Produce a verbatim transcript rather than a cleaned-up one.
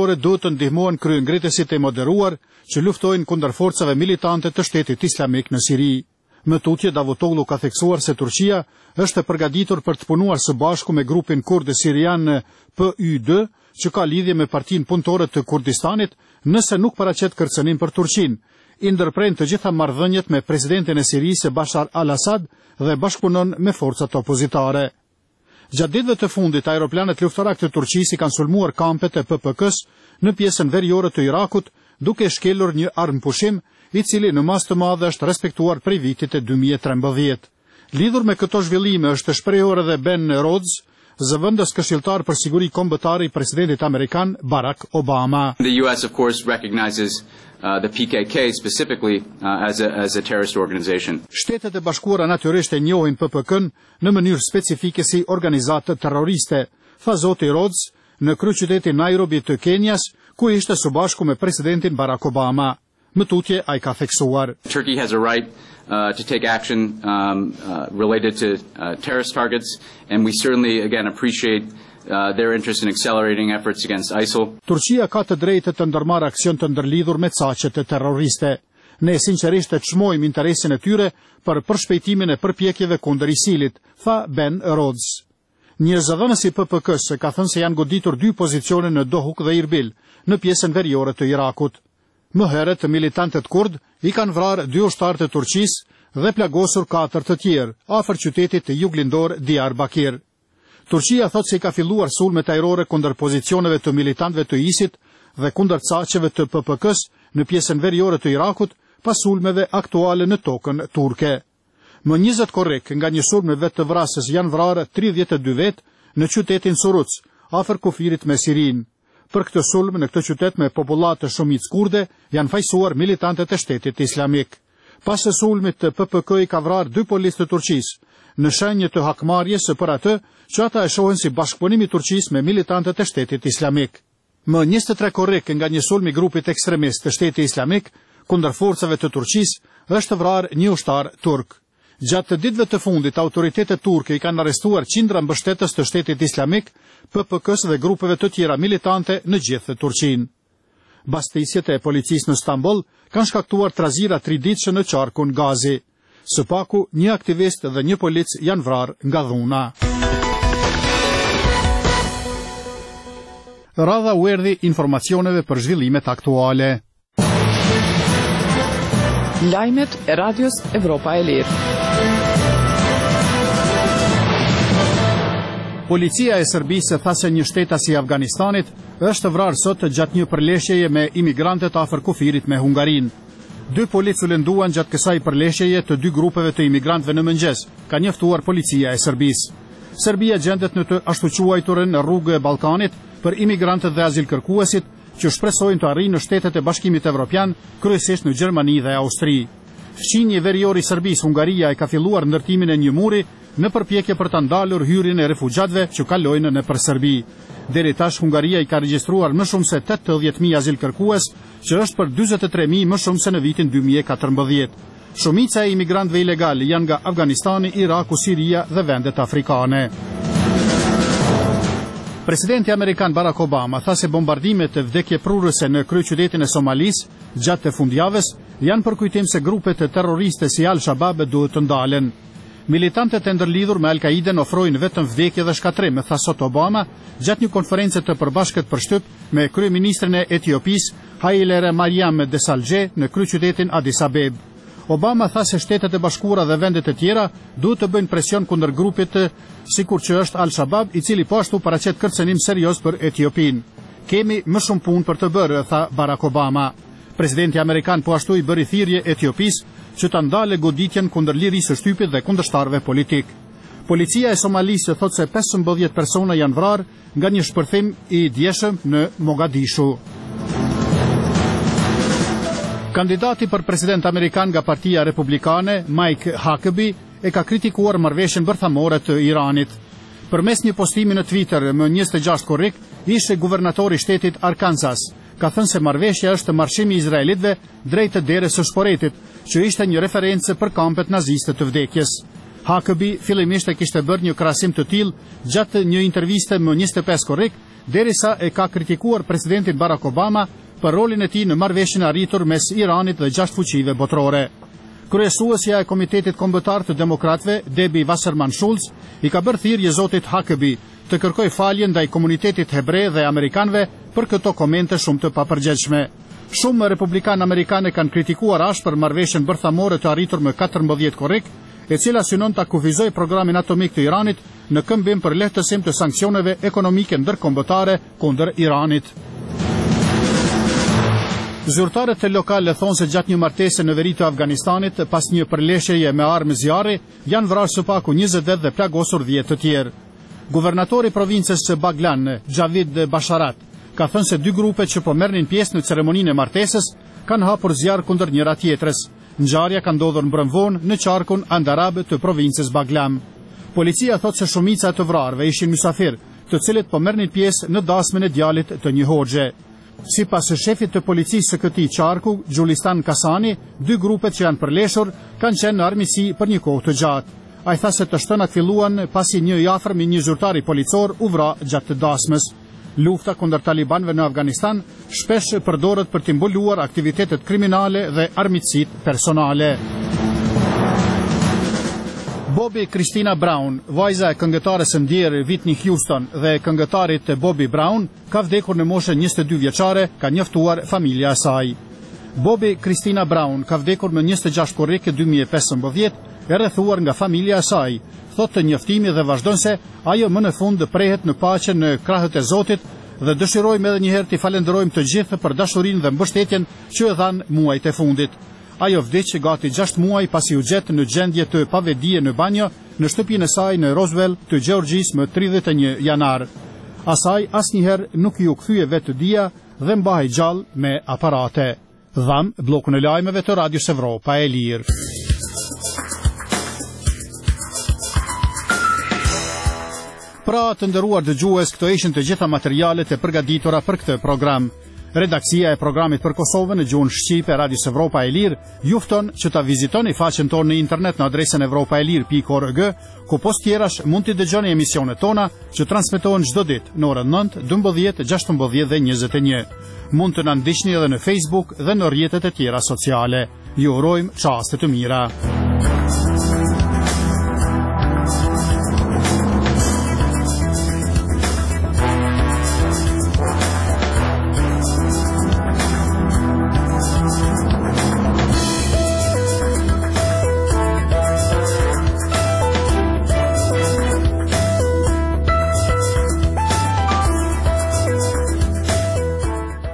punëtore duhet të ndihmohen kryengritësit e moderuar që luftojnë kundër forcave militante të Shtetit Islamik në Siri. Më tutje, Davutoglu ka theksuar se Turqia është e përgatitur për të punuar së bashku me grupin kurde sirian P Y D, që ka lidhje me Partinë Punëtore të Kurdistanit, nëse nuk paraqet kërcënim për Turqinë, i ndërpren të gjitha marrëdhëniet me presidentin e Sirisë Bashar al-Assad dhe bashkëpunon me forcat opozitare. Gjatë ditëve të fundit, aeroplanet luftarak të Turqisë kanë sulmuar kampet e P P K-s në pjesën veriore të Irakut, duke shkelur një armëpushim i cili në mas të madhe është respektuar prej vitit e dy mijë e trembëdhjetë. Lidhur me këto zhvillime është shprehur edhe Ben Rhodes, zëvendës këshilltar për siguri kombëtare i presidentit amerikan Barack Obama. The U S of course recognizes uh, the P K K specifically uh, as a as a terrorist organization. Shtetet e Bashkuara natyrisht e njohin P P K-n në mënyrë specifike si organizatë terroriste, tha zoti Rhodes në kryeqytetin Nairobi të Kenjas, ku ishte së bashku me presidentin Barack Obama. Më tutje ai ka theksuar. Turkey has a right uh, to take action um, uh, related to uh, terrorist targets, and we certainly again appreciate uh, their interest in accelerating efforts against ISIL. Turqia ka të drejtë të ndërmarrë aksion të ndërlidhur me caqet e terroriste. Ne sinqerisht e çmojmë interesin e tyre për përshpejtimin e përpjekjeve kundër ISIL-it, tha Ben Rhodes. Një zëdhënës i P P K-s ka thënë se janë goditur dy pozicione në Dohuk dhe Irbil, në pjesën veriore të Irakut. Më herët, militantët kurd i kanë vrarë dy ushtarë të Turqisë dhe plagosur katër të tjerë, afër qytetit të juglindor Diyarbakir. Turqia thotë se i ka filluar sulmet ajrore kundër pozicioneve të militantëve të ISIL dhe kundër caqeve të P P K-s në pjesën veriore të Irakut, pas sulmeve aktuale në tokën turke. Më njëzet korrik nga një sulm me vetë të vrasës janë vrarë tridhjetë e dy vetë në qytetin Suruc, afër kufirit me Sirin. Për këtë sulm në këtë qytet me popullatë shumicë kurde janë fajsuar militantët e Shtetit Islamik. Pas së sulmit të P P K i ka vrarë dy policë të Turqisë, në shenjë të hakmarrjes për atë që ata e shohin si bashkëpunim i Turqisë me militantët e Shtetit Islamik. Më njëzet e tre korrik nga një sulm i grupit ekstremist të Shtetit Islamik kundër forcave të Turqisë është vrarë një ushtar turk. Gjatë të ditëve të fundit, autoritetet turke i kanë arrestuar qindra mbështetës të Shtetit Islamik, P P K-s dhe grupeve të tjera militante në gjithë Turqinë. Bastisjet e policisë në Stamboll kanë shkaktuar trazira triditëshe në qarkun Gazi. Së paku, një aktivist dhe një polic janë vrarë nga dhuna. Radha u erdhi informacioneve për zhvillimet aktuale. Lajmet e Radios Evropa e Lirë. Policia e Serbisë tha se një shtetas i Afganistanit është vrarë sot gjatë një përleshjeje me imigrantët afër kufirit me Hungarinë. Dy policë u lënduan gjatë kësaj përleshjeje të dy grupeve të imigrantëve në mëngjes, ka njoftuar policia e Serbisë. Serbia gjendet në të ashtu quajturën rrugë e Ballkanit për imigrantët dhe azilkërkuesit që shpresojnë të arrijnë në Shtetet e Bashkimit Evropian, kryesisht në Gjermani dhe Austri. Fqinji verior i Serbisë, Hungaria e ka filluar ndërtimin e një muri në përpjekje për të ndalur hyrjen e refugjatëve që kalojnë nëpër Serbi. Deri tash Hungaria i ka regjistruar më shumë se tetëdhjetë mijë azilkërkues, që është për dyzet e tre mijë më shumë se në vitin dy mijë e katërmbëdhjetë. Shumica e imigrantëve ilegal janë nga Afganistani, Iraku, Siria dhe vendet afrikane. Presidenti amerikan Barack Obama tha se bombardimet e vdekjeprurëse në kryeqytetin e Somalisë gjatë të fundjavës janë për kujtim se grupet terroriste si Al-Shabaab duhet të ndalen. Militantët e ndërlidhur me Al-Qaiden ofrojnë vetëm vdekje dhe shkatrim, tha sot Obama gjatë një konferencë të përbashkët për shtyp me kryeministrin e Etiopisë Haile Mariam Desalegn në kryeqytetin Addis Abeb. Obama tha se Shtetet e Bashkuara dhe vendet e tjera duhet të bëjnë presion kundër grupit sikur që është Al-Shabaab, i cili po ashtu paraqet kërcënim serioz për Etiopinë. Kemi më shumë punë për të bërë, tha Barack Obama. Presidenti amerikan po ashtu i bëri thirrje Etiopisë që ta ndale goditjen kundër lirisë së shtypit dhe kundërshtarëve politik. Policia e Somalisë thotë se pesëmbëdhjetë persona janë vrarë nga një shpërthim i djeshëm në Mogadishu. Kandidati për president amerikan nga Partia Republikane, Mike Huckabee, e ka kritikuar marrëveshjen bërthamore të Iranit. Përmes një postimi në Twitter më njëzet e gjashtë korrik, ishte guvernatori i shtetit Arkansas, ka thënë se marrëveshja është marshimi i izraelitëve drejt derës së Shporetit, që ishte një referencë për kampet naziste të vdekjes. Huckabee fillimisht e kishte bërë një krahasim të tillë gjatë një interviste më njëzet e pesë korrik derisa e ka kritikuar presidentin Barack Obama për rolin e tij në marrëveshjen e arritur mes Iranit dhe gjashtë fuqive botërore. Kryesuesja e Komitetit Kombëtar të Demokratëve, Debbie Wasserman Schultz, i ka bërë thirrje zotit Huckabee të kërkoj falje ndaj komunitetit hebre dhe amerikanëve për këto komente shumë të papërgjegjshme. Shumë republikanë amerikanë kanë kritikuar ashpër marrëveshjen bërthamore të arritur më katërmbëdhjetë korrik, e cila synon ta kufizojë programin atomik të Iranit në këmbim për lehtësim të sanksioneve ekonomike ndërkombëtare kundër Iranit. Zyrtarët e lokale thonë se gjatë një martese në veri të Afganistanit, pas një përleshjeje me armë zjarri, janë vrarë së paku njëzet dhe plagosur dhjetë të tjerë. Guvernatori provincës së Baglan, Javid Basharat, ka thënë se dy grupe që po merrnin pjesë në ceremoninë e martesës kanë hapur zjarr kundër njëra tjetrës. Ngjarja ka ndodhur mbrëmvon në qarkun Andarab të provincës Baglam. Policia thotë se shumica të vrarëve ishin mysafir, të cilët po merrnin pjesë në dasmën e djalit të një hoxhe. Sipas shefit të policisë së këtij qarku, Gjulistan Kasani, dy grupet që janë përleshur kanë qenë në armiqësi për një kohë të gjatë. Ai tha se të shtënat filluan pasi një i afërm i një zyrtari policor u vra gjatë të dasmës. Lufta kundër talibanëve në Afganistan shpesh përdoret për të mbuluar aktivitetet kriminale dhe armiqësitë personale. Bobby Christina Brown, vajza e këngëtares së ndjerë Whitney Houston dhe këngëtarit Bobby Brown, ka vdekur në moshën njëzet e dy vjeçare, ka njoftuar familja e saj. Bobby Christina Brown ka vdekur më njëzet e gjashtë korrik dy mijë e pesëmbëdhjetë, e rrethuar nga familja e saj. Thotë të njoftimi dhe vazhdon se ajo më në fund prehet në paqe në krahët e Zotit dhe dëshirojmë edhe njëherë t'i falenderojmë të gjithë për dashurinë dhe mbështetjen që e dhanë muajt e fundit. Ajo vdiq gati gjashtë muaj pasi u gjet në gjendje të pavedije në banjo në shtëpinë e saj në Roswell të Gjeorgjisë më tridhjetë e një janar. Asaj asnjëherë nuk ju kthye vetë dia dhe mbahej gjallë me aparate. Dham bllokun e lajmeve të Radios Evropa e Lirë. Pra të nderuar dëgjues, këto ishin të gjitha materialet e përgatitura për këtë program. Redaksia e programit për Kosovën në gjuhën shqipe Radios Evropa e Lirë ju fton që ta vizitoni faqen tonë në internet në adresën evropaelir pikë org, ku post tjerash mund t'i dëgjoni emisionet tona që transmetohen çdo ditë në orën nëntë, dymbëdhjetë, gjashtëmbëdhjetë dhe njëzet e një. Mund të na ndiqni edhe në Facebook dhe në rrjetet e tjera sociale. Ju urojmë çaste të mira.